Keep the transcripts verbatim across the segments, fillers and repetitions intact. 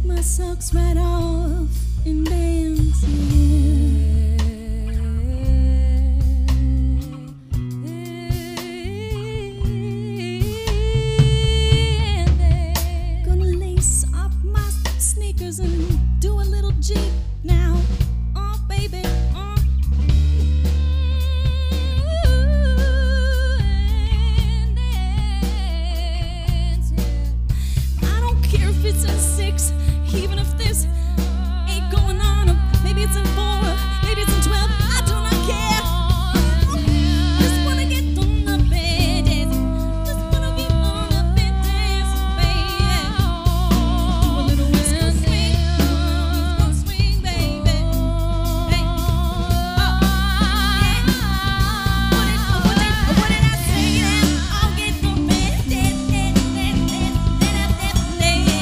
my socks right off and dancing. Gonna lace up my sneakers and do a little jig now. Oh, baby, oh. If it's in six, even if this ain't going on, or maybe it's in four, maybe it's in twelve, I do not care. Just wanna get on the bed, just wanna get on the bed, dance, baby. Do a little whisper swing, whisper swing, baby. Hey, oh, yeah. What did, what did, what did I say? I'll get on the bed, dance, dance, dance, dance, dance, dance, dance.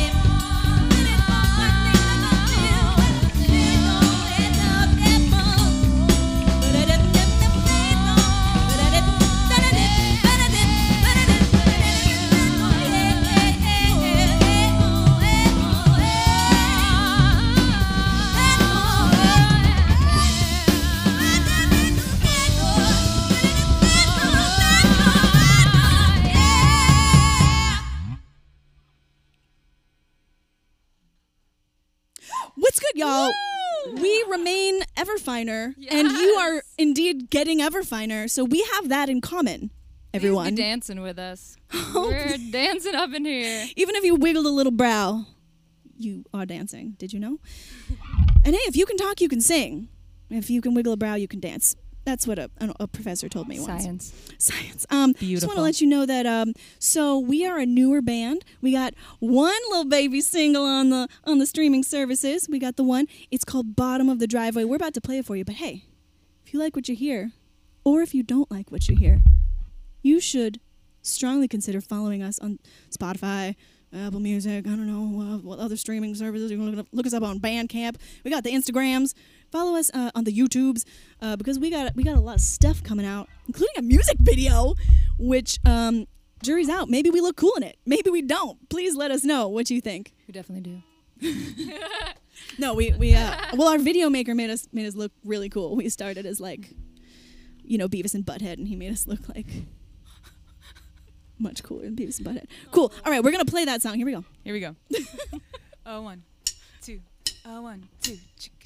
What's good, y'all? Woo! We remain ever finer, yes. And you are indeed getting ever finer, so we have that in common, everyone. Please be dancing with us. We're dancing up in here. Even if you wiggled a little brow, you are dancing. Did you know? And hey, if you can talk, you can sing. If you can wiggle a brow, you can dance. That's what a, a, a professor told me once. Science. Science. Um, Beautiful. Just want to let you know that, um, so we are a newer band. We got one little baby single on the on the streaming services. We got the one. It's called Bottom of the Driveway. We're about to play it for you. But hey, if you like what you hear, or if you don't like what you hear, you should strongly consider following us on Spotify, Apple Music, I don't know, uh, what other streaming services. You can look, look us up on Bandcamp. We got the Instagrams. Follow us uh, on the YouTubes uh, because we got we got a lot of stuff coming out, including a music video, which um, jury's out. Maybe we look cool in it. Maybe we don't. Please let us know what you think. We definitely do. No, we we uh, well, our video maker made us made us look really cool. We started as like, you know, Beavis and Butthead, and he made us look like much cooler than Beavis and Butthead. Cool. All right, we're gonna play that song. Here we go. Here we go. Oh, one, two. Oh, one, two.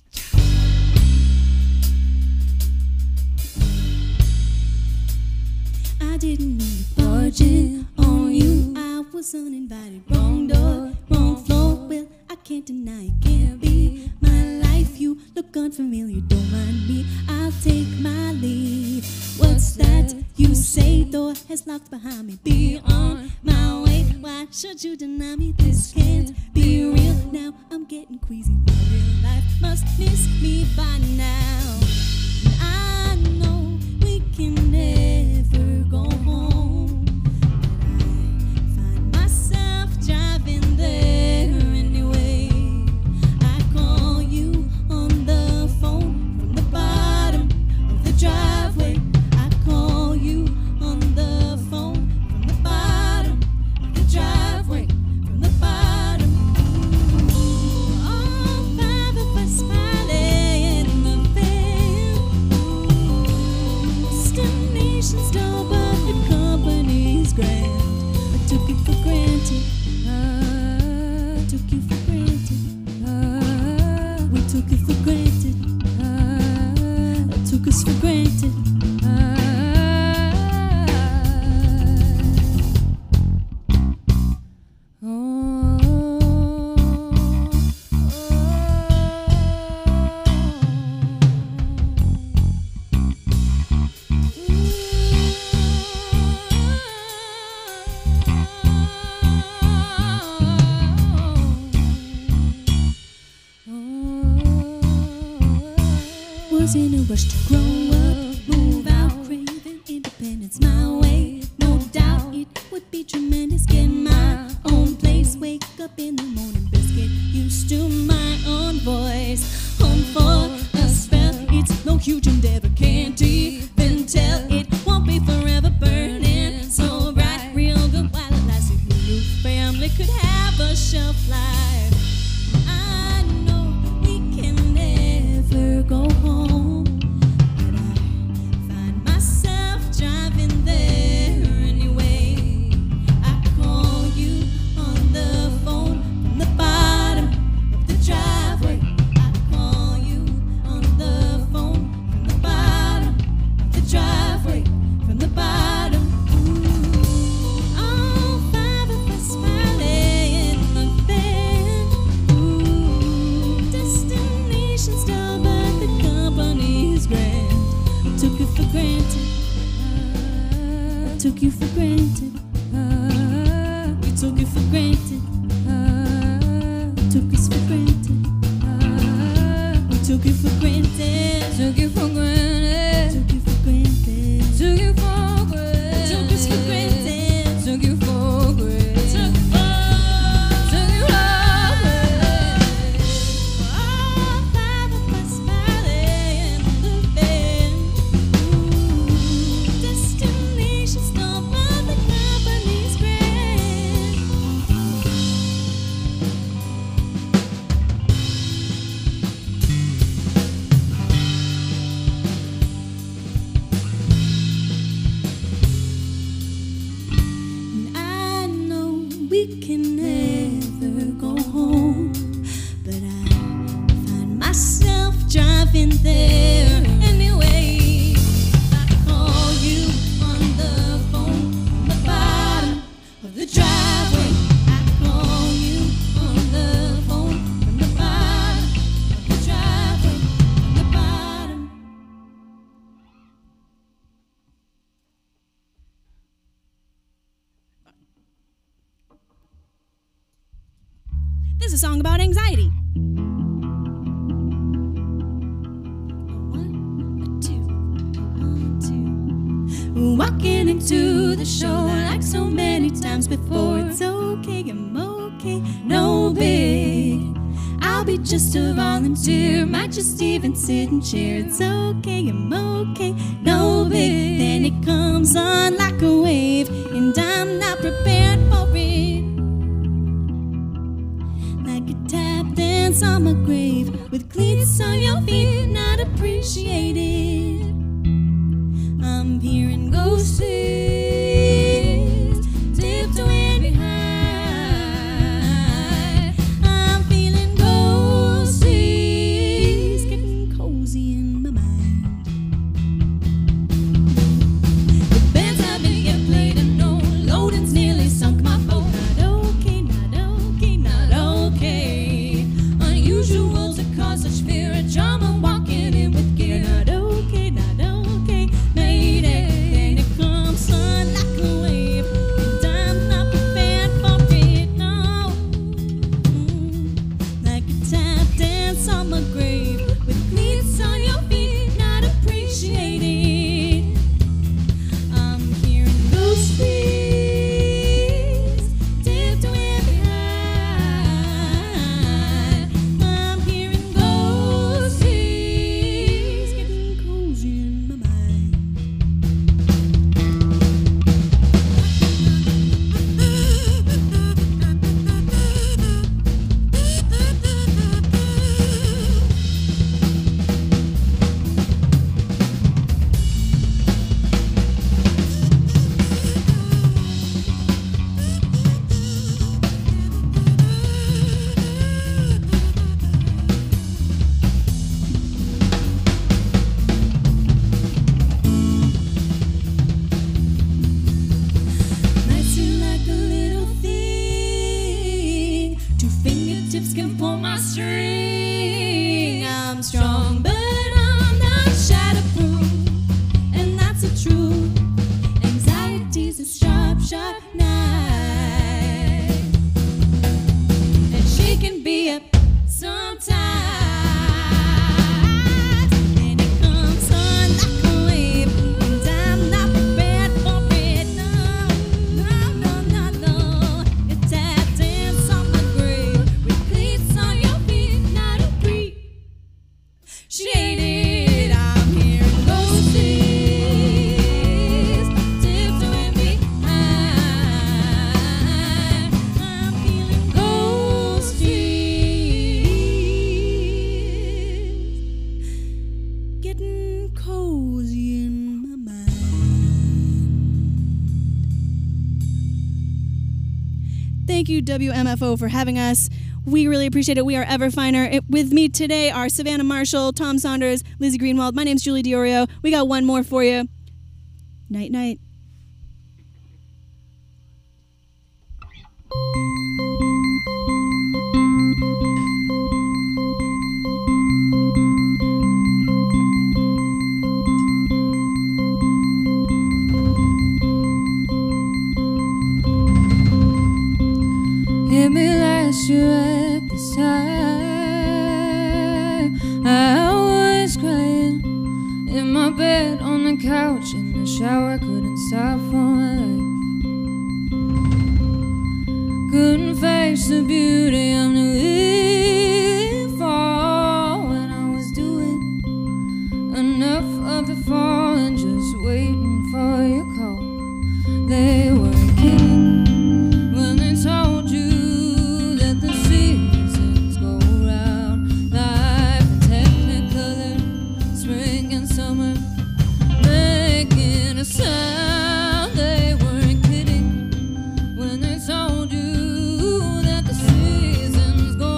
I didn't mean to forge it on you. I was uninvited. Wrong door, wrong floor. Well, I can't deny it can't be my life. You look unfamiliar, don't mind me. I'll take my leave. What's that you say? Door has locked behind me. Be on my way. Why should you deny me? This can't be real. Now I'm getting queasy. My real life must miss me by now. I know we can never go home, but I find myself driving there anyway. I call you on the phone from the bottom of the driveway. I call you on the phone from the bottom of the driveway, from the bottom. All five of us smiling in the van. Destination's dull, but the company's grand. I took it for granted. I took you for granted. Uh, we took it for granted. Uh, I took us for granted. Was in a rush to grow up, move out, craving independence my way. No doubt it would be tremendous. Get my own place, wake up in the morning, best get used to my own voice. Home for a spell, it's no huge endeavor, can't even tell. It won't be forever burning so bright, real good while it lasts. If your new family could have a shelf life, I took it for granted. I took you for granted. We took it for granted. Took us for granted. We took it for granted. Took you for granted. Took you for granted. Took you for granted. Took us for granted. Took you for granted. Took Took you for granted. all five of us smiling, looking. Ooh, destination stop on the company's grand. And I know we can never go home, but I find myself driving there anyway. I call you on the phone from the bottom of the driveway. I call you on the phone from the bottom of the driveway, from the bottom. This is a song about anxiety. One, a two, a one, two. Walking into the show like so many times before. It's okay, I'm okay, no big. I'll be just a volunteer, might just even sit and cheer. It's okay, I'm okay, no big. Then it comes on like a wave, and I'm not prepared for it. Like a tap dance on my grave, with cleats on your feet, not appreciated. I'm hearing ghosts, tiptoeing behind. I'm feeling ghosties, getting cozy in my mind. The bands have been yet played and no loading's nearly sunk my boat. Not okay, not okay, not okay. Unusual to cause such fear and drama, walking in with gear. Not okay, not okay, made it. Then it comes on like a wave, and I'm not prepared for it, no. Mm, Like a tap dance on my grave, with cleats on your feet, not appreciated. I'm hearing those trees tiptoeing behind. I'm hearing ghosties, getting cozy in my mind. Might seem like a little thing, two fingertips can pull my string. I'm strong, but I'm not shatterproof, and that's the truth. Anxiety's a sharp, sharp knife, and she can be up sometimes. And it comes on like a wave, and I'm not prepared for it. No, no, no, no, no. You tap dance on my grave, with cleats on your feet, not appreciated. I'm hearing ghosties, tiptoeing behind. I'm feeling ghosties, getting cozy in my mind. Thank you, W M F O, for having us. We really appreciate it. We are ever finer. It, with me today are Savannah Marshall, Tom Saunders, Lizzie Greenwald. My name's Julie Diorio. We got one more for you. Night, night. you at this time. I was crying in my bed, on the couch, in the shower. Couldn't stop for my life. Couldn't face the beauty of the fall when I was doing enough of the fall and just waiting for your call. They weren't kidding when they told you that the seasons go round. Life and technicolor, spring and summer, making a sound. They weren't kidding when they told you that the seasons go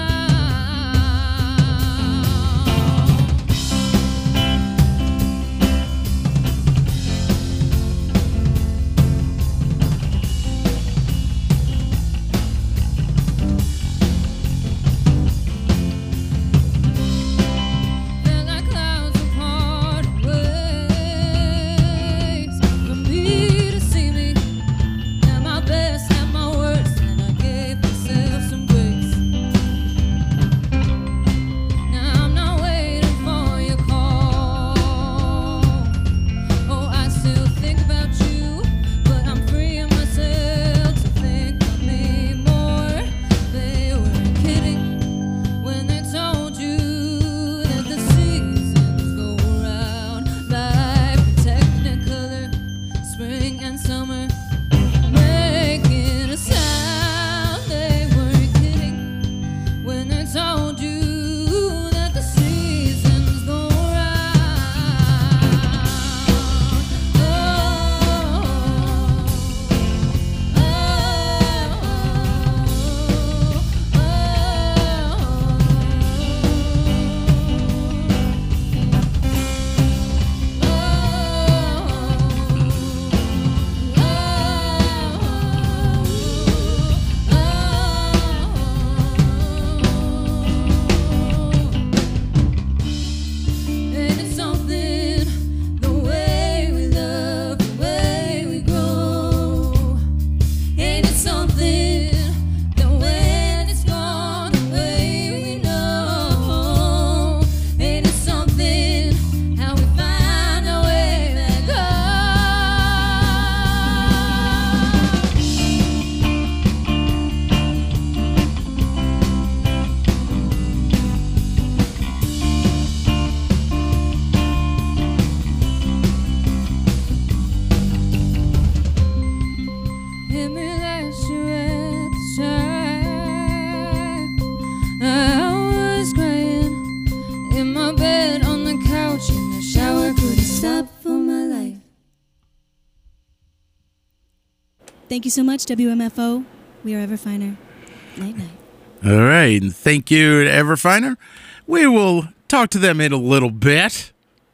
Thank you so much, W M F O. We are Ever Finer. Night, night. All right. And thank you to Ever Finer. We will talk to them in a little bit.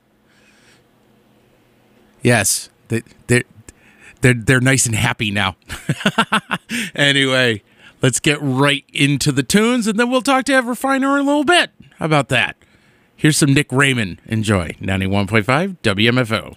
Yes. They, they're, they're, they're nice and happy now. Anyway, let's get right into the tunes, and then we'll talk to Ever Finer in a little bit. How about that? Here's some Nick Raymond. Enjoy. ninety-one point five W M F O.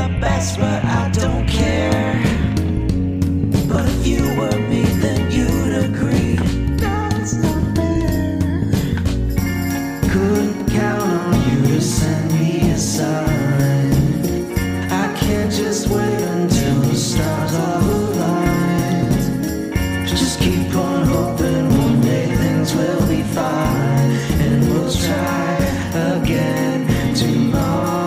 my best, but I don't care. But if you were me, then you'd agree that's not fair. Couldn't count on you to send me a sign. I can't just wait until the stars are aligned. Just keep on hoping one day things will be fine, and we'll try again tomorrow.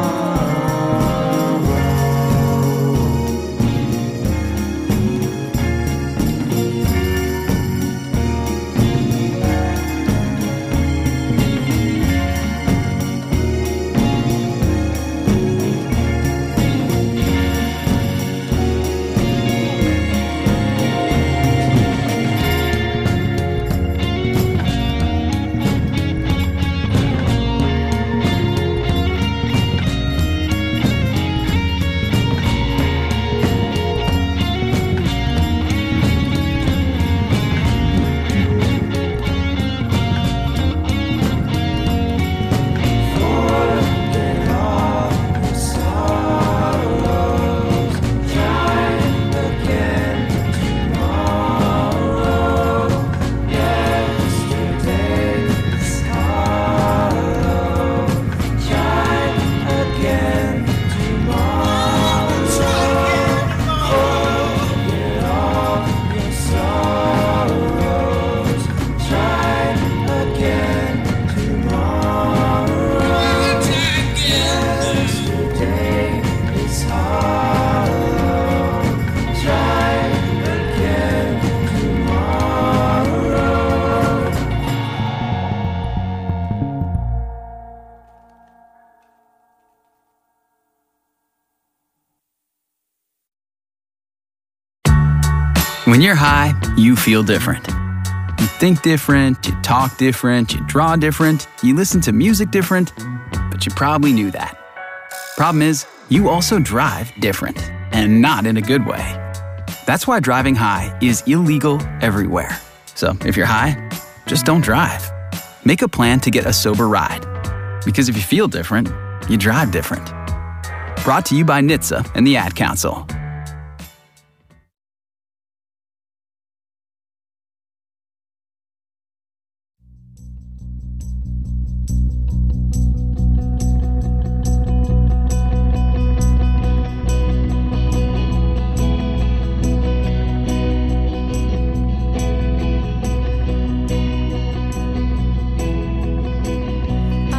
When you're high, you feel different. You think different, you talk different, you draw different, you listen to music different, but you probably knew that. Problem is, you also drive different, and not in a good way. That's why driving high is illegal everywhere. So if you're high, just don't drive. Make a plan to get a sober ride. Because if you feel different, you drive different. Brought to you by N H T S A and the Ad Council.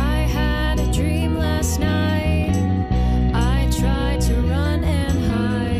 I had a dream last night. I tried to run and hide.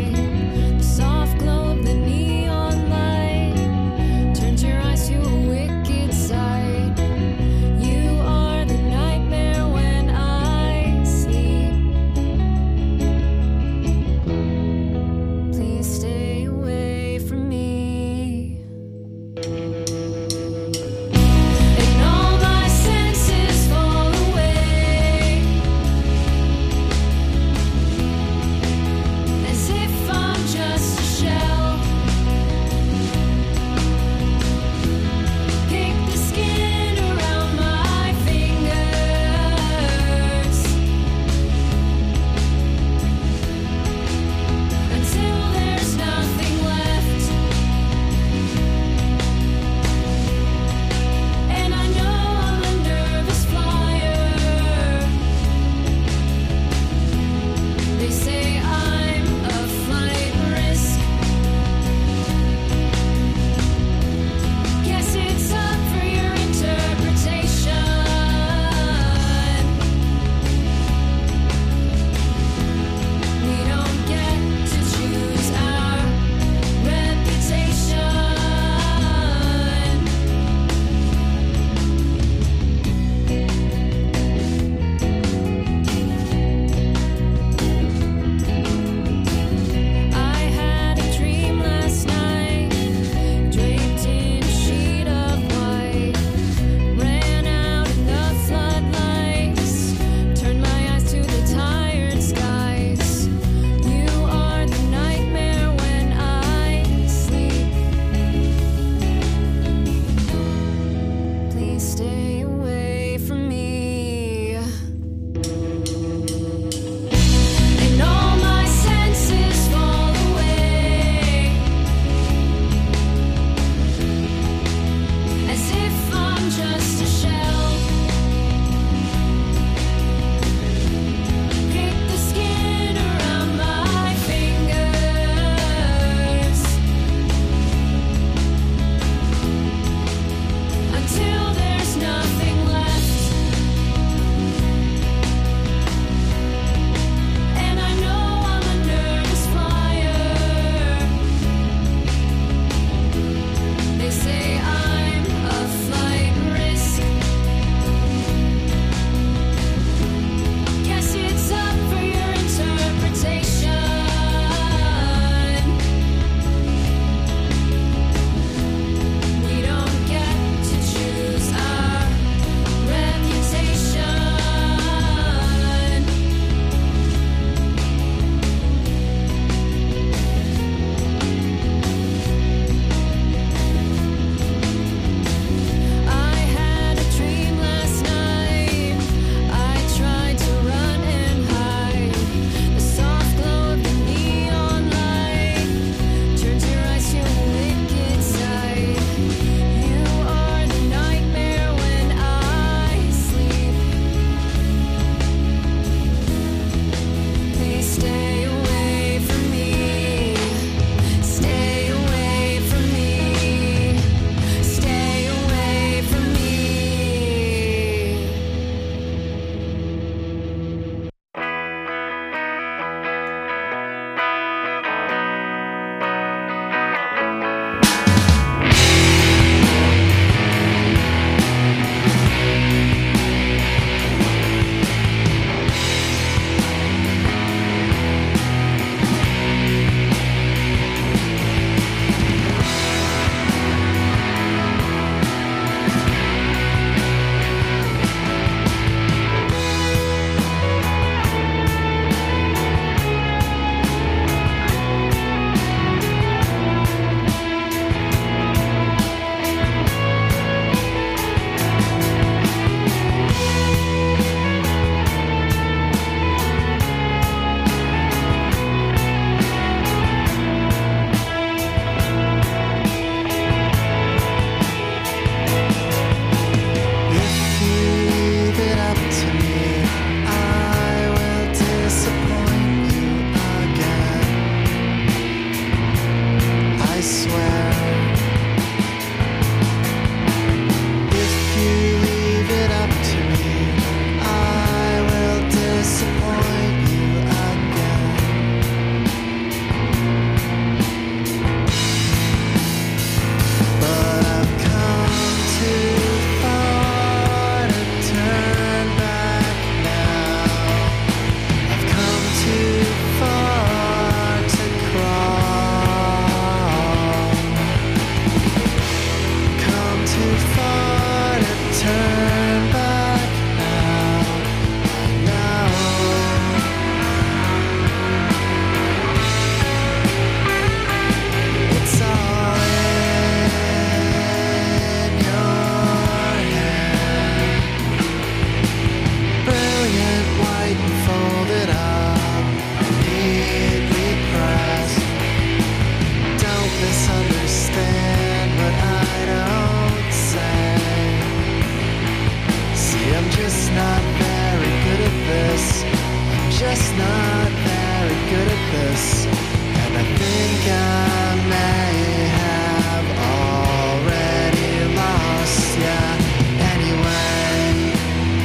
this, and I think I may have already lost ya anyway.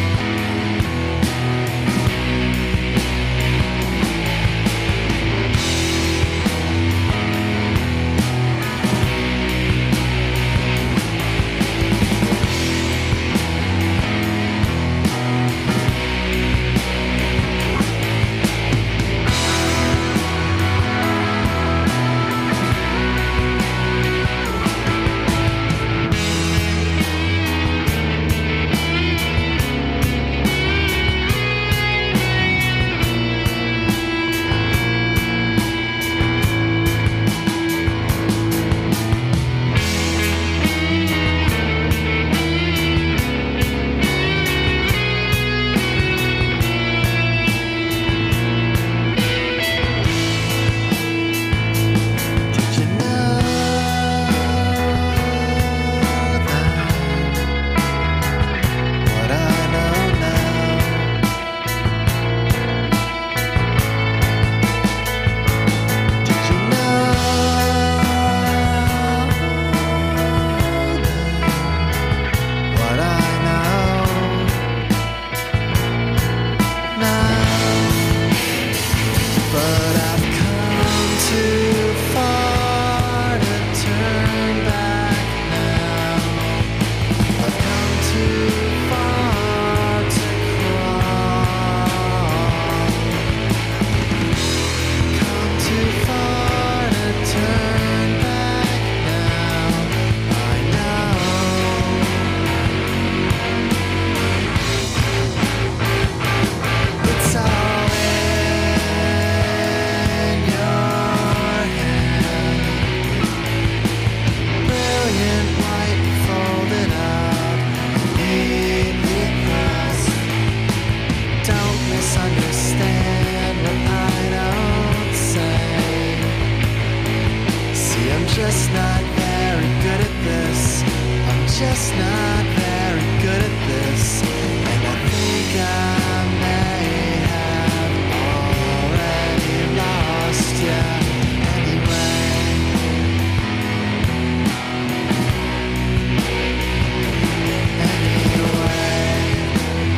Did you know that what I know now? Did you know that what I know now? But I've come too far to turn back now. I've come too far to crawl. Come too far to turn back now. I know. It's all in your hand. Brilliant white folded up, neatly pressed. Don't misunderstand what I don't say. See, I'm just not very good at this. I'm just not very good at this. And I think I may have already lost ya anyway.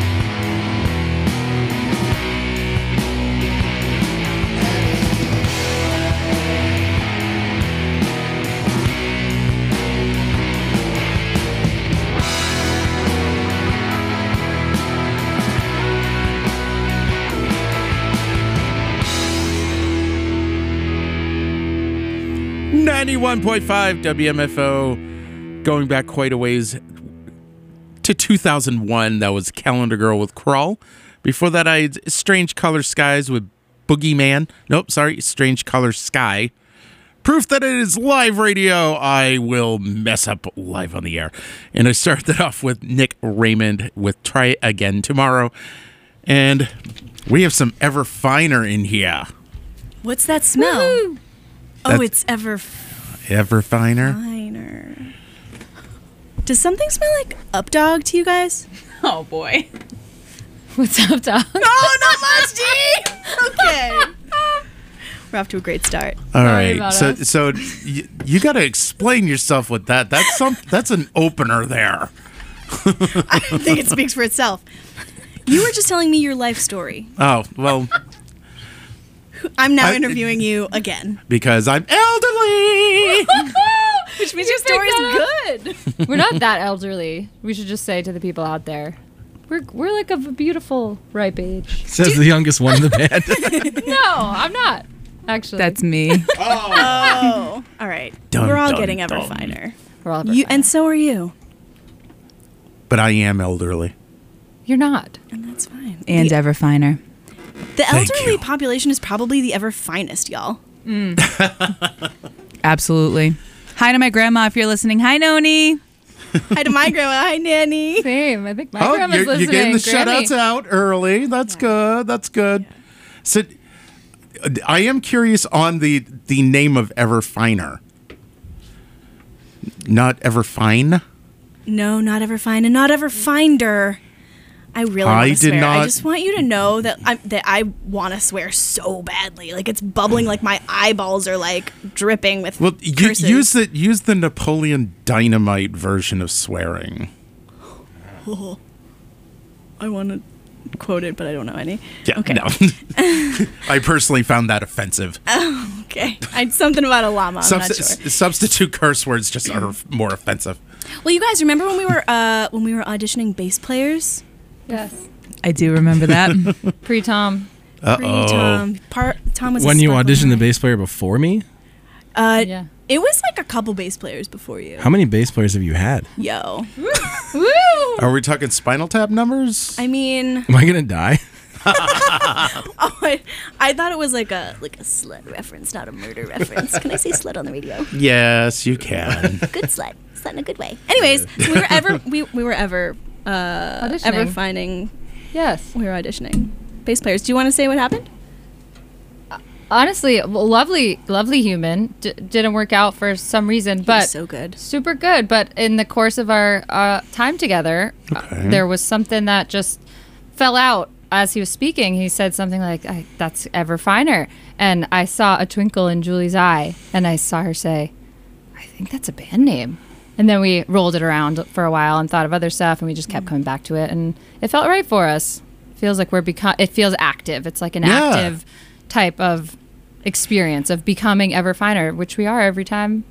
ninety-one point five W M F O, going back quite a ways to two thousand one. That was Calendar Girl with Crawl. Before that, I had Strange Color Skies with Boogeyman. Nope, sorry, Strange Color Sky. Proof that it is live radio. I will mess up live on the air. And I started off with Nick Raymond with Try Again Tomorrow. And we have some Ever Finer in here. What's that smell? Oh, That's- it's ever Ever Finer? finer. Does something smell like Updog to you guys? Oh boy. What's up, dog? Oh, not much, D. Okay. We're off to a great start. All Sorry right, about so us. so you, you got to explain yourself with that. That's some that's an opener there. I think it speaks for itself. You were just telling me your life story. Oh well, I'm now I- interviewing you again. because I'm elderly. Which means your story's good. We're not that elderly. We should just say to the people out there, we're we're like of a beautiful ripe age. Says the youngest one in the band. No, I'm not. Actually, That's me. Oh. All right. Dun, We're all dun, getting ever dun. finer. we're all You, fine. and so are you. But I am elderly. You're not. And that's fine. And the, ever finer. the Thank elderly you. population is probably the ever finest, y'all. Absolutely. Hi to my grandma if you're listening. Hi, Noni. Hi to my grandma. Hi, Nanny. Same. I think my Oh, grandma's you're, listening. you're getting the Grammy. shout-outs out early. That's good. That's good. So, uh, I am curious on the the name of Ever Finer. Not Ever Fine. No, not ever fine, and not ever finder. I really I want to did swear. I not- just want you to know that I'm that I want to swear so badly. Like it's bubbling. Like my eyeballs are like dripping with Well, you, curses. use the use the Napoleon Dynamite version of swearing. I want to quote it, but I don't know any. Yeah, Okay. no. I personally found that offensive. Okay. I, something about a llama. I'm Substi- not sure. Substitute curse words just are more offensive. Well, you guys remember when we were uh, when we were auditioning bass players? Yes. I do remember that. Pre Tom. Uh Pre oh. Tom. Part, Tom was a When you sparkle auditioned the guy. bass player before me, Uh, Yeah. It was like a couple bass players before you. how many bass players have you had? Yo. Woo! Are we talking Spinal Tap numbers? I mean, Am I gonna die? oh, I, I thought it was like a like a slut reference, not a murder reference. Can I say slut on the radio? Yes, you can. Good slut. Slut in a good way. Anyways, we were ever we, we were ever uh, Auditioning. ever finding Yes. we were auditioning bass players. Do you want to say what happened? Honestly, well, lovely, lovely human. D- didn't work out for some reason, He but was so good. super good. But in the course of our uh, time together, uh, Okay. there was something that just fell out as he was speaking. He said something like, I, "That's ever finer," and I saw a twinkle in Julie's eye, and I saw her say, "I think that's a band name." And then we rolled it around for a while and thought of other stuff, and we just kept coming back to it, and it felt right for us. Feels like we're become. It feels active. It's like an Yeah. active type of experience of becoming ever finer, which we are every time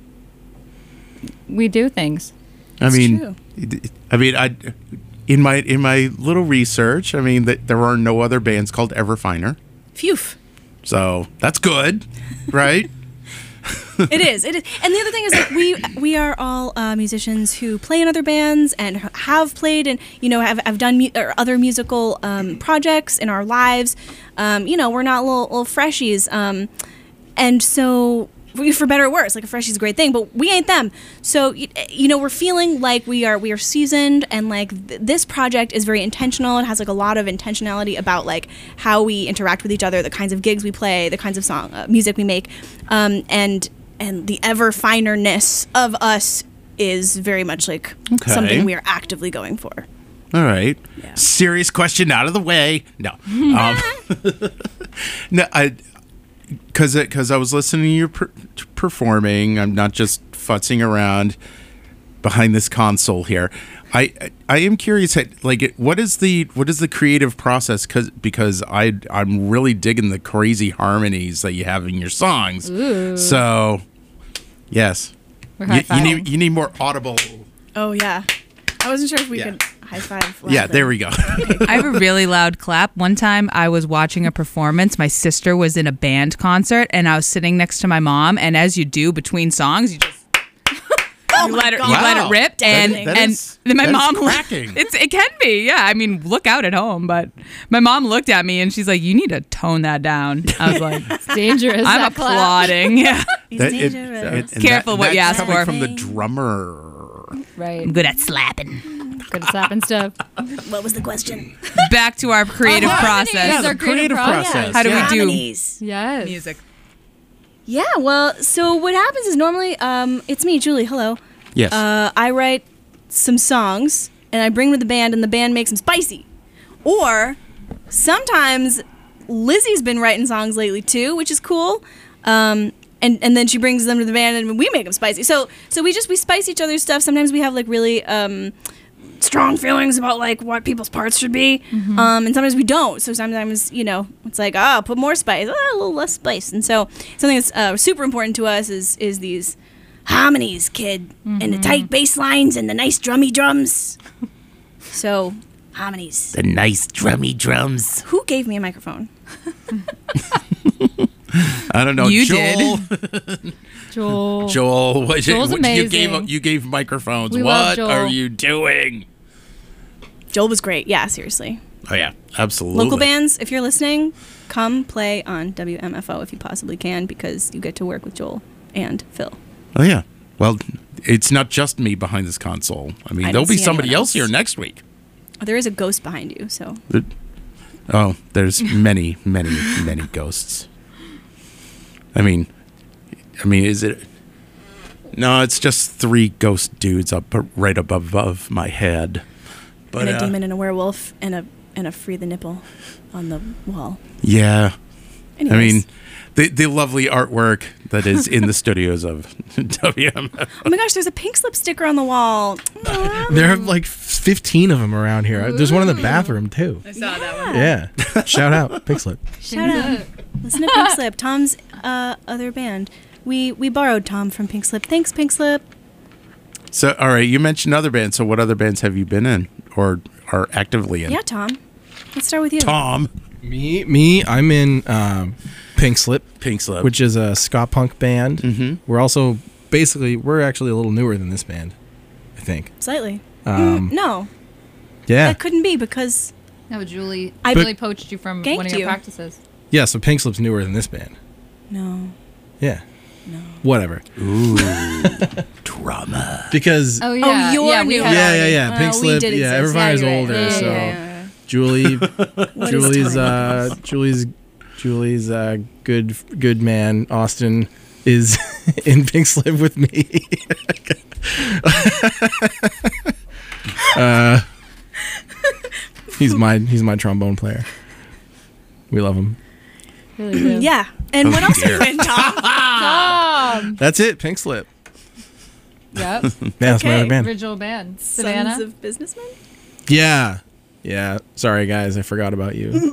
we do things. I mean, true. I mean, I in my in my little research, I mean that there are no other bands called Ever Finer, Phew. so that's good, right? It is. It is. And the other thing is like we we are all uh, musicians who play in other bands and h- have played and you know have, have done mu- or other musical um, projects in our lives. Um, you know, we're not little, little freshies. Um, and so we, for better or worse, like a freshie's a great thing, but we ain't them. So y- you know, we're feeling like we are we are seasoned and like th- this project is very intentional. It has like a lot of intentionality about like how we interact with each other, the kinds of gigs we play, the kinds of song uh, music we make, um, and and the ever finerness of us is very much like Okay. something we are actively going for. All right. Yeah. Serious question out of the way. No. Um, no, I because because I was listening to you per- performing. I'm not just futzing around behind this console here. I I am curious. Like, what is the what is the creative process? Because because I I'm really digging the crazy harmonies that you have in your songs. Ooh. So, yes, We're you, you high-fiving. need you need more audible. Oh yeah, I wasn't sure if we Yeah. could high five. Yeah, there we go. I have a really loud clap. One time I was watching a performance. My sister was in a band concert and I was sitting next to my mom. And as you do between songs, you just you let it you let Wow. it rip. And That- that and is- then my that is mom cracking. it's it can be. Yeah. I mean, look out at home. But my mom looked at me and she's like, "You need to tone that down." I was like, It's dangerous. I'm that clap. applauding. Yeah. That- it- dangerous. it- and Careful what that's you ask coming for. from the drummer. Right. I'm good at slapping. Good at slapping stuff. What was the question? Back to our creative harmonies. process. Yeah, the our creative creative process. process. How do we yeah. do Harmonies. Yes. music? Yeah, well, so what happens is normally, um, it's me, Julie. Hello. Yes. Uh, I write some songs and I bring them to the band, and the band makes them spicy. Or sometimes Lizzie's been writing songs lately too, which is cool. Um, and and then she brings them to the band, and we make them spicy. So so we just we spice each other's stuff. Sometimes we have like really um, strong feelings about like what people's parts should be, um, and sometimes we don't. So sometimes you know it's like ah, put more spice, ah, a little less spice. And so something that's uh, super important to us is is these harmonies, kid, and the tight bass lines and the nice drummy drums. So harmonies. the nice drummy drums. Who gave me a microphone? I don't know. You Joel, did. Joel. Joel, what, Joel's what- you amazing. gave you gave microphones. We love what Joel. are you doing? Joel was great. Yeah, seriously. Oh yeah, absolutely. Local bands, if you're listening, come play on W M F O if you possibly can, because you get to work with Joel and Phil. Oh yeah. Well, it's not just me behind this console. I mean, I there'll don't be see somebody anyone else else. here next week. There is a ghost behind you, so Oh, there's many, many, many ghosts. I mean, I mean, is it? No, it's just three ghost dudes up right above, above my head. But and a uh, demon and a werewolf and a and a free the nipple on the wall. Yeah. Anyways. I mean, the the lovely artwork that is in the studios of W M F. Oh my gosh, there's a pink slip sticker on the wall. There are like fifteen of them around here. There's one in the bathroom too. I saw that one. Yeah. Shout out, Pink Slip. Shout out. Listen to Pink Slip, Tom's uh, other band. We we borrowed Tom from Pink Slip. Thanks, Pink Slip. So, all right, you mentioned other bands. So, what other bands have you been in or are actively in? Yeah, Tom. Let's start with you. Tom. Me, me. I'm in um, Pink Slip, Pink Slip. which is a ska punk band. Mm-hmm. We're also basically we're actually a little newer than this band, I think. Slightly. Um, Mm, no, Yeah. that couldn't be because No, Julie. I- Julie poached you from Ganked one of your you. practices. Yeah. So Pink Slip's newer than this band. no. Yeah. No. Whatever. Ooh, drama. Because Oh yeah. you're yeah, we new. had yeah, yeah, already- yeah. Uh, Pink we Slip. did Yeah, exist. everybody's Yeah, you're right. older. Yeah, so yeah, yeah, Julie, What is Julie's, time? uh, Julie's, Julie's, uh, good, good man. Austin is in Pink Slip with me. uh, he's my, he's my trombone player. We love him. Really do. Yeah. And Oh, what else are dear. you in, Tom? Tom. That's it. Pink Slip. Yep. Yeah, that's my Okay. other band. Original band. Savannah. Sons of Businessmen? Yeah, yeah. Sorry, guys, I forgot about you.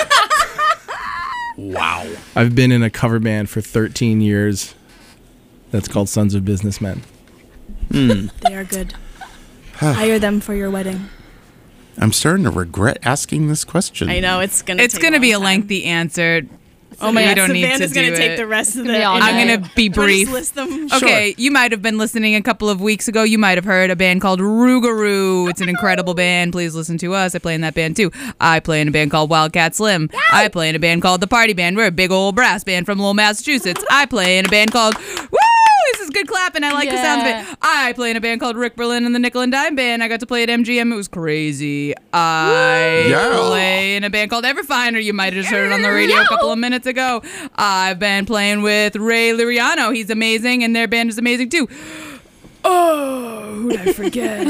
Wow. I've been in a cover band for thirteen years. That's called Sons of Businessmen. Hmm. They are good. Hire them for your wedding. I'm starting to regret asking this question. I know, it's going to It's going to be a lengthy answer. Oh my we god, don't need to Savannah's going do to take it. the rest of gonna the be all I'm night. going to be Do you wanna just brief. list them? Okay, you might have been listening a couple of weeks ago. You might have heard a band called Rougarou. It's an incredible band. Please listen to us. I play in that band too. I play in a band called Wildcat Slim. I play in a band called The Party Band. We're a big old brass band from Lowell, Massachusetts. I play in a band called Woo! This is good clap, and I like the sound of Yeah. it. I play in a band called Rick Berlin and the Nickel and Dime Band. I got to play at M G M. It was crazy. I Yeah. play in a band called Everfiner. You might have just heard it on the radio a couple of minutes ago. I've been playing with Ray Liriano. He's amazing, and their band is amazing too. Oh, who did I forget?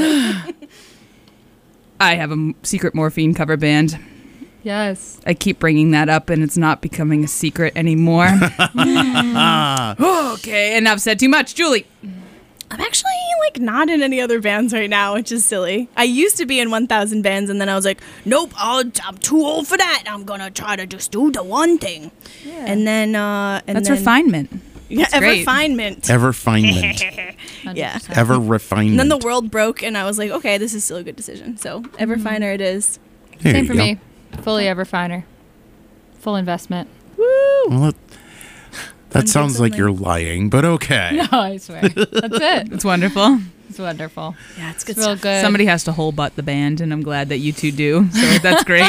I have a m- secret morphine cover band. Yes. I keep bringing that up, and it's not becoming a secret anymore. Okay, and I've said too much. Julie. I'm actually like not in any other bands right now, which is silly. I used to be in one thousand bands, and then I was like, nope, I'll, I'm too old for that. I'm gonna try to just do the one thing. And then, uh, and That's then, refinement. Yeah, That's great. refinement. Ever refinement. Yeah. Ever refinement. And then the world broke, and I was like, okay, this is still a good decision. So Everfiner it is. There Same you for go. me. Fully Everfiner. Full investment. Woo! Well, that, that One sounds gives like them you're lying, but okay. No, I swear. That's it. It's wonderful. It's wonderful. Yeah, it's good It's real stuff. good. Somebody has to whole butt the band, and I'm glad that you two do. So that's great.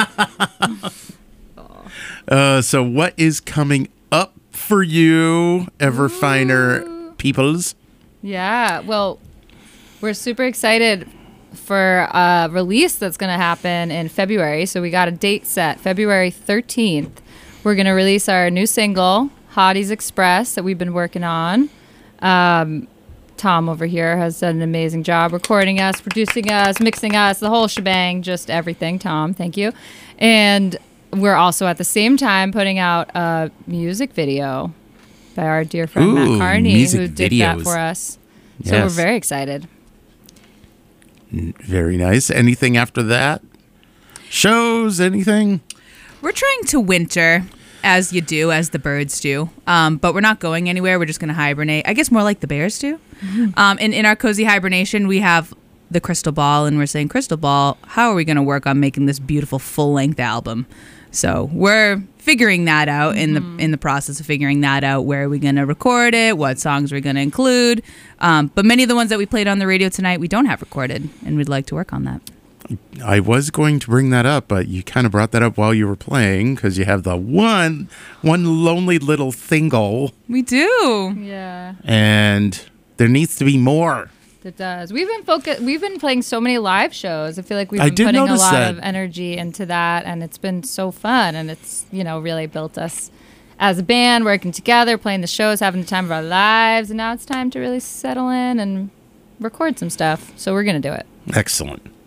Uh, so what is coming up for you, Ever Finer peoples? Yeah. Well, we're super excited for a release that's going to happen in February. So we got a date set, February thirteenth. We're going to release our new single, Hotties Express, that we've been working on. Um, Tom over here has done an amazing job recording us, producing us, mixing us, the whole shebang, just everything. Tom, thank you. And we're also at the same time putting out a music video by our dear friend Ooh, Matt Carney, music who did that videos. for us. So Yes. we're very excited. N- Very nice. Anything after that? Shows? Anything? We're trying to winter, as you do, as the birds do. Um, but we're not going anywhere. We're just going to hibernate. I guess more like the bears do. Um, and in our cozy hibernation, we have the crystal ball, and we're saying, crystal ball, how are we going to work on making this beautiful full-length album? So we're figuring that out in the in the process of figuring that out. Where are we going to record it? What songs we're going to include? Um, but many of the ones that we played on the radio tonight, we don't have recorded, and we'd like to work on that. I was going to bring that up, but you kind of brought that up while you were playing because you have the one, one lonely little single, We do. Yeah, and there needs to be more. it does. We've been focus- We've been playing so many live shows. I feel like we've I been did putting a notice lot that. of energy into that, and it's been so fun. And it's you know really built us as a band, working together, playing the shows, having the time of our lives. And now it's time to really settle in and record some stuff. So we're gonna do it. Excellent.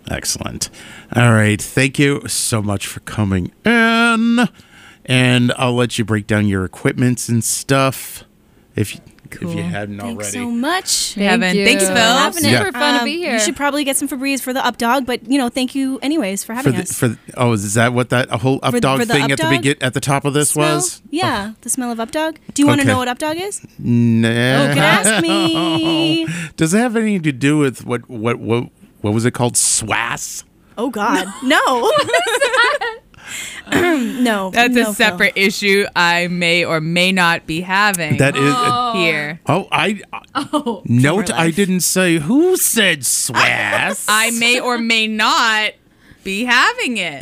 Excellent. All right. Thank you so much for coming in. And I'll let you break down your equipments and stuff if, Cool. if you hadn't Thanks already. so much. We haven't. Thanks, you. Phil. Having it. Super fun to Um, be here. You should probably get some Febreze for the up dog, but you know, thank you anyways for For having the, us. for the- oh, is that what that a whole For the- updog for the thing at the Updog? begin at the top of this Smell? was? Yeah, the smell of up dog. Do you want to Okay. know what up dog is? Nah. Oh, could ask me. Does it have anything to do with what what what what was it called? Swass? Oh God, no. no, That's no, a Phil. separate issue I may or may not be having That is. uh, here. oh, I. Oh, Note, Summer I life. didn't say who said swass. I may or may not be having it.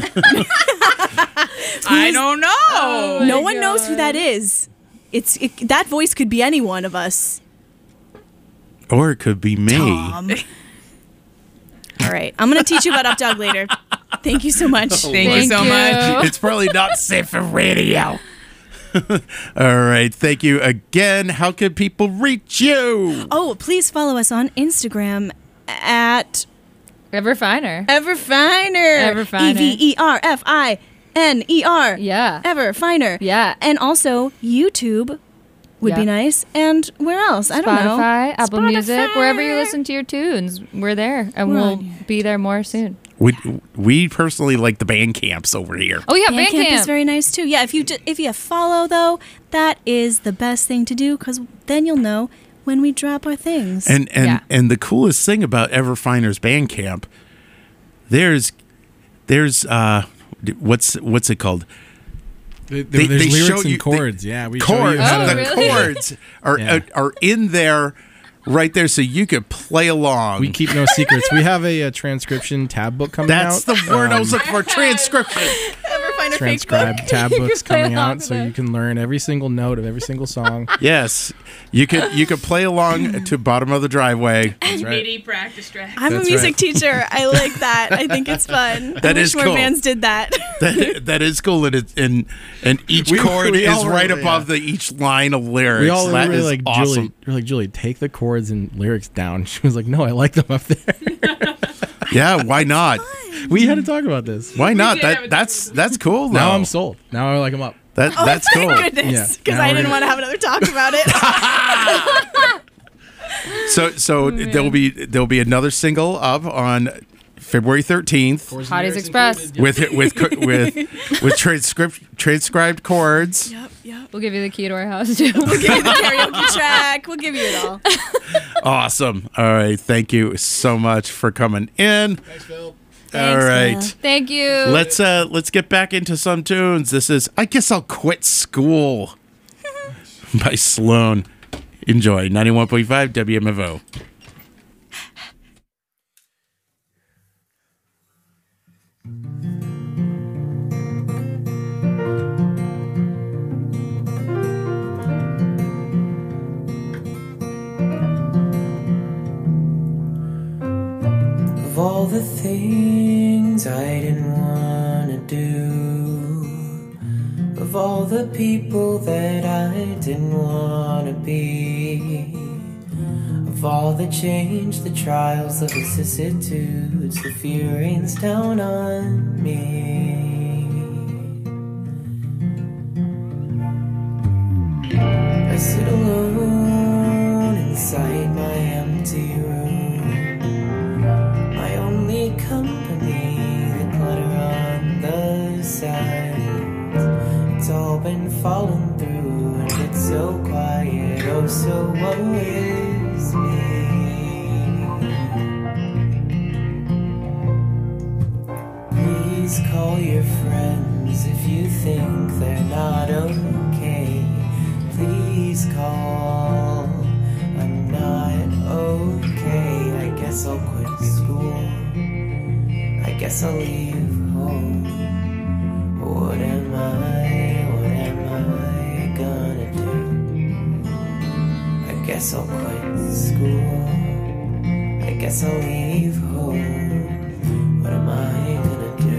I don't know. No one knows who that is. It's it, that voice could be any one of us. Or it could be me. Um, all right, I'm gonna teach you about up dog later. Thank you so much. Thank, you Thank so you. much. It's probably not safe for radio. All right. Thank you again. How can people reach you? Oh, please follow us on Instagram at Ever finer. Everfiner. Everfiner. E V E R F I N E R. Yeah. Everfiner. Yeah. And also YouTube would be Yeah. nice. And where else? I don't know. Spotify, Apple Music, Spotify. wherever you listen to your tunes, we're there, and We're we'll on be there more soon. We we personally like the band camps over here. Oh yeah, Bandcamp Bandcamp. is very nice too. Yeah, if you ju- if you follow though, that is the best thing to do because then you'll know when we drop our things. And and Yeah. and the coolest thing about Everfiner's Bandcamp, there's there's uh what's what's it called? There- They- there's they lyrics show and you- chords. yeah, we show Chords. you how Oh, to- the really? chords are, Yeah. are are in there, right there, so you could play along. We keep no secrets. We have a, uh transcription tab book coming That's out. the word I was Um, looking for. Transcription. Everfiner transcribed tab books play coming along out, with so it. you can learn every single note of every single song. Yes, you could you could play along to Bottom of the Driveway. That's right. MIDI practice track. I'm That's a music right. teacher. I like that. I think it's fun. I That wish is more cool. bands did that. That that is cool, and it's and and each We- chord we is all right really- above the each line of lyrics. We all That were is like awesome. Julie. We're like Julie, take the chords and lyrics down. She was like, no, I like them up there. Yeah, why not? We had to talk about this. Why not? did have That a that's that's cool. Though. Now I'm sold. Now I like them up. That that's cool. Goodness, Yeah. because Now I we're didn't gonna- want to have another talk about it. So so there'll be there'll be another single up on February thirteenth Hotties Express. with with co- with with transcript transcribed chords. Yep, yep. We'll give you the key to our house too. We'll give you the karaoke track. We'll give you it all. Awesome. All right. Thank you so much for coming in. Thanks, Phil. All Thanks, right. Phil. Thank you. Let's uh let's get back into some tunes. This is I Guess I'll Quit School by Sloan. Enjoy. ninety-one point five W M F O. Of all the things I didn't want to do, of all the people that I didn't want to be, of all the change, the trials, the vicissitudes, the fear rains down on me. I sit alone inside my empty room, my only company, the clutter on the sides. It's all been falling through and it's so quiet, oh so woe is me. Please call your friends if you think they're not okay. Please call, I'm not okay. I guess I'll quit school, I guess I'll leave home. What am I, what am I gonna do? I guess I'll quit school, I guess I'll leave home. What am I gonna do?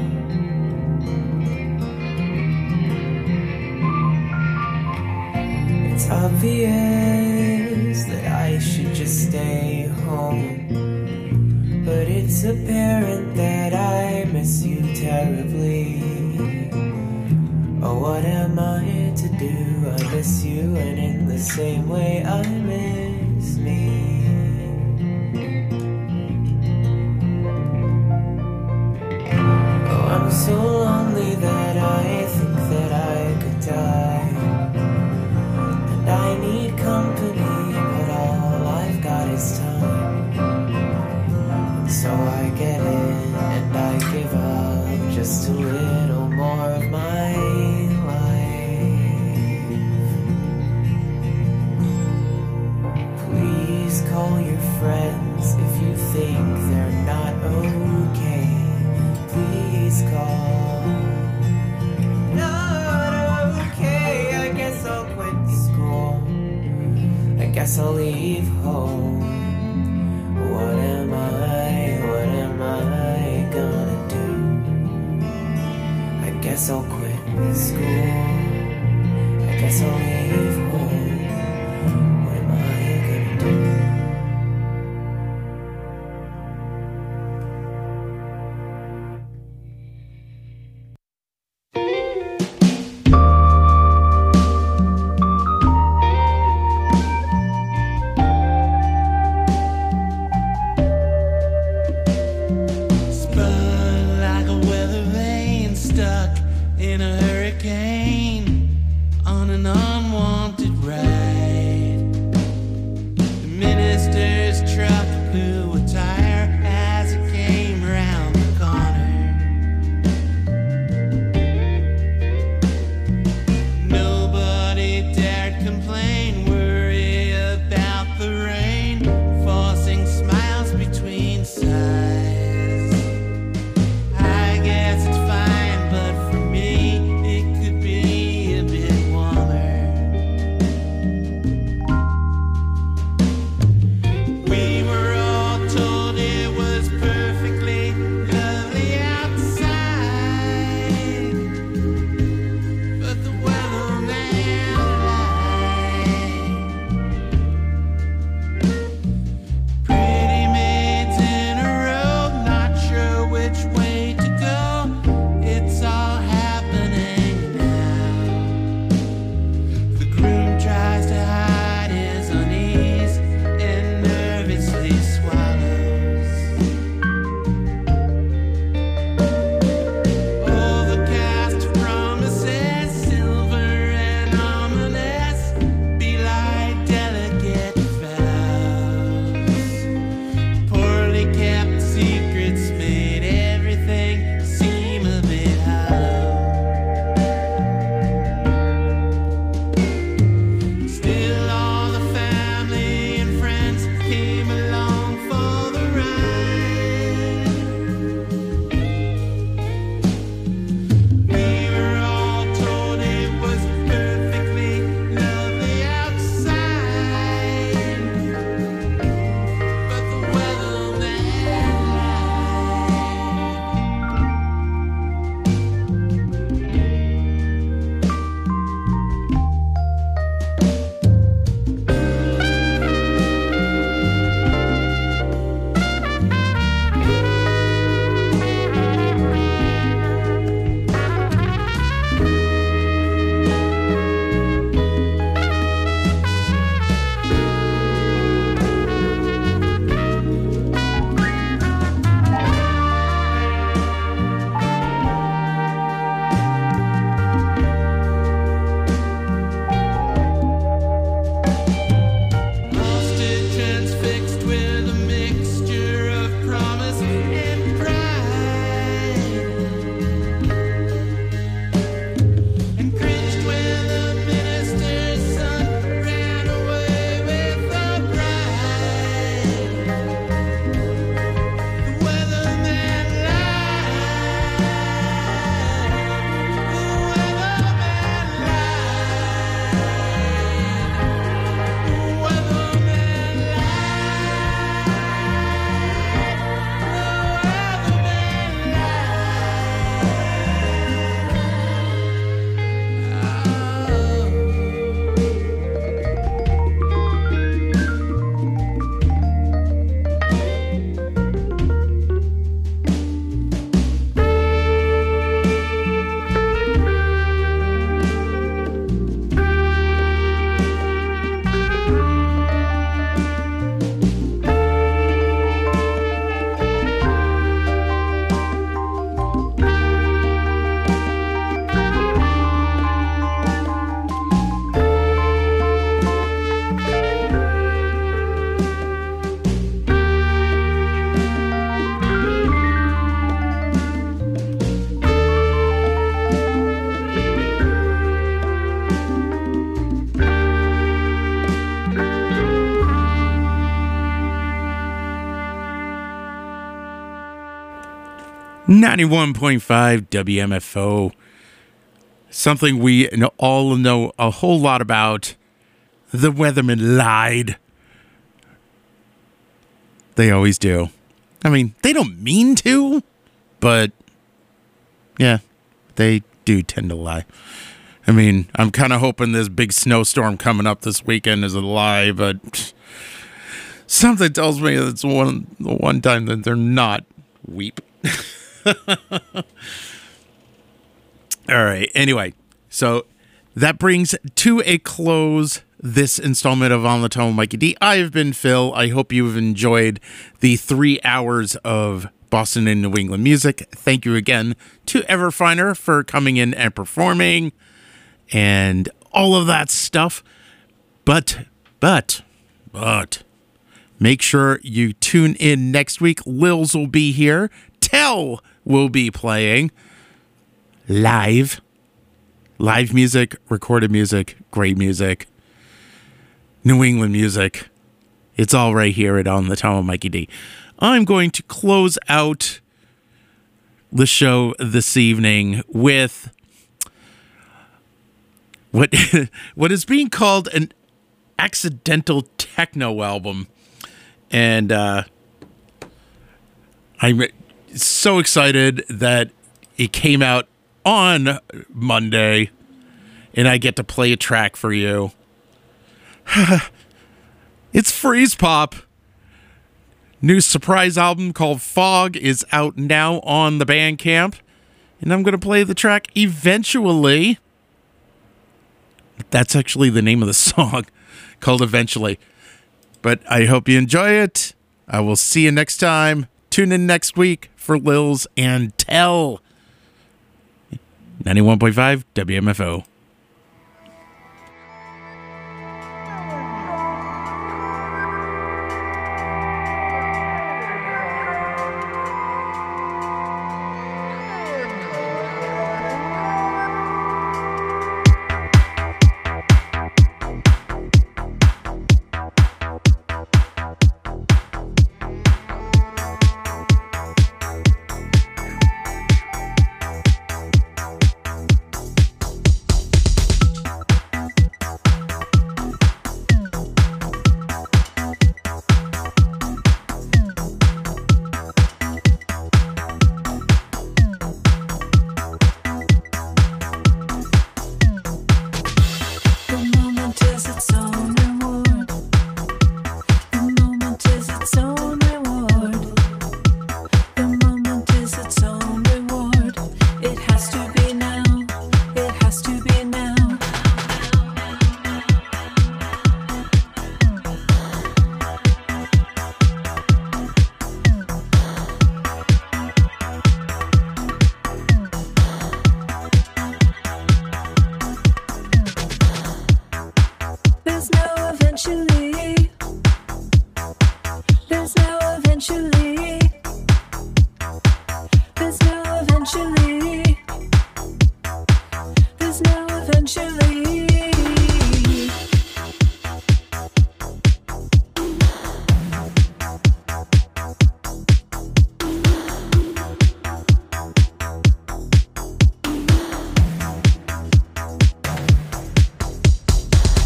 It's obvious that I should just stay home, but it's apparent that I miss you terribly. Oh, what am I to do? I miss you, and in the same way I miss me. Oh, I'm so lonely that I think that I could die. And I need company, but all I've got is time. And so I get in and I give up just a little more of my call your friends if you think they're not okay. Please call. Not okay. I guess I'll quit school. I guess I'll leave home. What am I? What am I gonna do? I guess I'll quit school. I guess I'll leave home. What am I gonna do? In a hurricane on an unwanted ninety-one point five W M F O. Something we all know a whole lot about. The weatherman lied. They always do. I mean, they don't mean to, but yeah, they do tend to lie. I mean, I'm kind of hoping this big snowstorm coming up this weekend is a lie, but something tells me it's one the one time that they're not. Weep. All right. Anyway, so that brings to a close this installment of On the Tone with Mikey D. I've been Phil. I hope you've enjoyed the three hours of Boston and New England music. Thank you again to Everfiner for coming in and performing and all of that stuff. But, but, but, make sure you tune in next week. Lils will be here. Tell will be playing live. Live music, recorded music, great music, New England music. It's all right here at On the Tone with Mikey D. I'm going to close out the show this evening with what what is being called an accidental techno album. And uh, I'm so excited that it came out on Monday, and I get to play a track for you. It's Freeze Pop. New surprise album called Fog is out now on the Bandcamp, and I'm going to play the track Eventually. That's actually the name of the song, called Eventually. But I hope you enjoy it. I will see you next time. Tune in next week for Lils and Tell. ninety-one point five W M F O.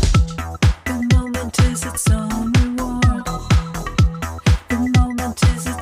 Is its own reward. The moment is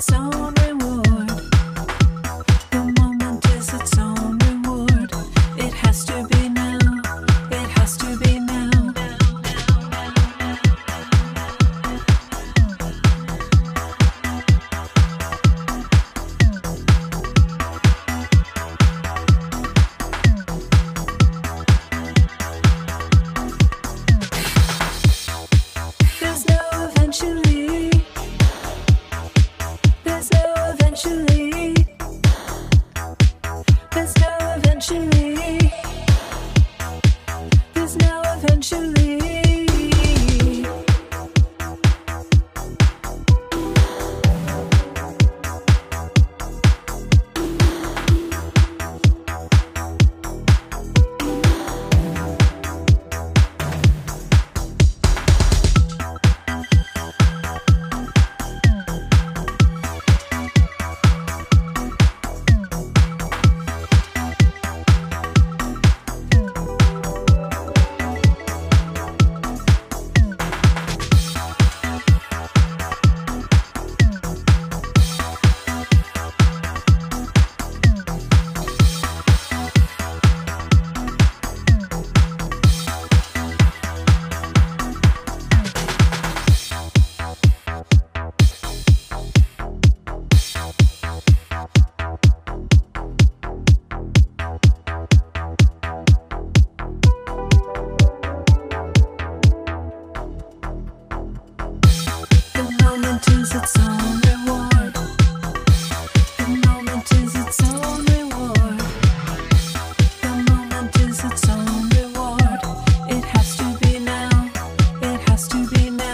is its own reward. The moment is its own reward. The moment is its own reward. It has to be now. It has to be now.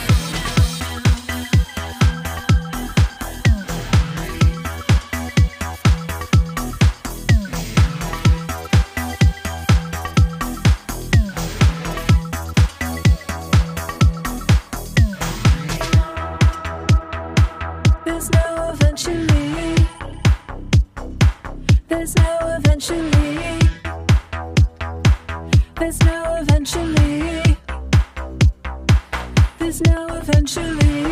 There's no eventually. There's no eventually. There's no eventually. There's no eventually.